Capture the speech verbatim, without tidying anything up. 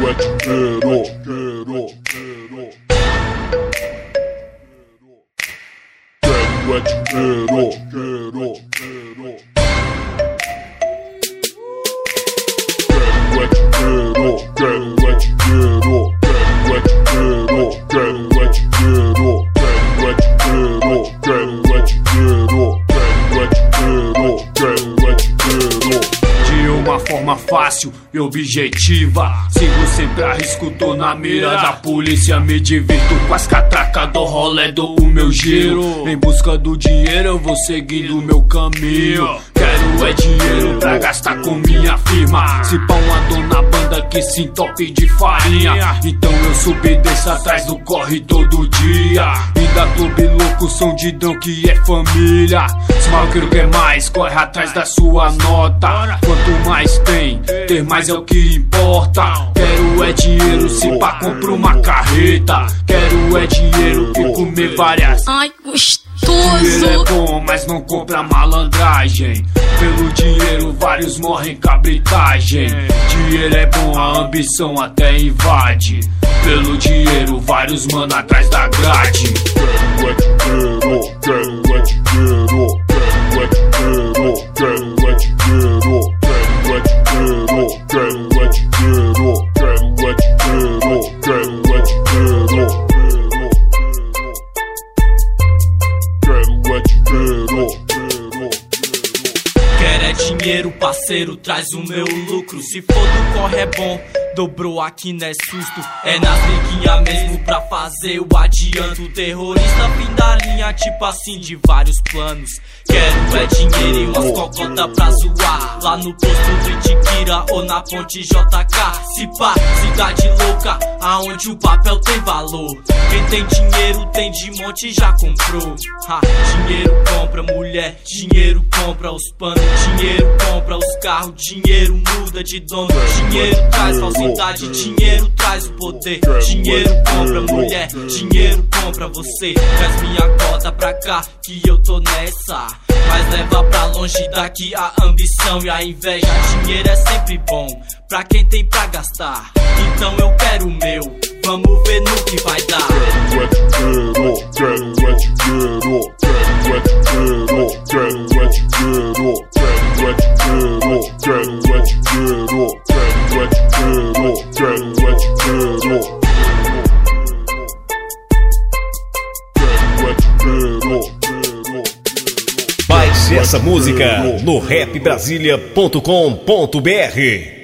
Forma fácil e objetiva, sigo sempre a risco, tô na mira da polícia. Me divirto com as catracas do rolê, dou o meu giro. Em busca do dinheiro eu vou seguindo o meu caminho. Quero é dinheiro pra gastar com minha firma. Se pão andou na banda que se entope de farinha, então eu subi e desço atrás do corre todo dia. E da clube louco, som de dão que é família. Se maluqueiro quer mais, corre atrás da sua nota. Quanto mais tem, ter mais é o que importa. Quero é dinheiro, se pá compro uma carreta. Quero é dinheiro e comer várias. Ai, gostoso. Dinheiro é bom, mas não compra malandragem. Pelo dinheiro vários morrem cabritagem. Dinheiro é bom, a ambição até invade. Pelo dinheiro vários mano atrás da grade. Quero é dinheiro, quero é dinheiro, quero é dinheiro, quero é dinheiro, quero é dinheiro, quero é dinheiro, quero é dinheiro, quero é dinheiro. Quero é dinheiro, parceiro, traz o meu lucro. Se for do corre é bom, dobrou aqui não é susto. É nas briguinhas mesmo pra fazer o adianto. Terrorista fim da linha, tipo assim, de vários planos. Quero é dinheiro e umas cocota pra zoar lá no posto do Itiquira ou na ponte J K. Se pá, cidade louca, aonde o papel tem valor. Quem tem dinheiro tem de monte e já comprou. Ha, dinheiro compra mulher, dinheiro compra os panos, dinheiro compra os carros, dinheiro muda de dono. Dinheiro traz falsidade, dinheiro traz o poder. Dinheiro compra mulher, dinheiro compra você. Traz minha cota pra cá que eu tô nessa, mas leva pra longe daqui a ambição e a inveja. Dinheiro é sempre bom pra quem tem pra gastar, então eu quero o meu, vamos ver no que vai dar. Quero é dinheiro, quero é dinheiro, quero é dinheiro, quero é dinheiro, quero é dinheiro, quero é dinheiro, quero é dinheiro, quero é dinheiro. Baixe essa música no rap brasilia ponto com ponto br.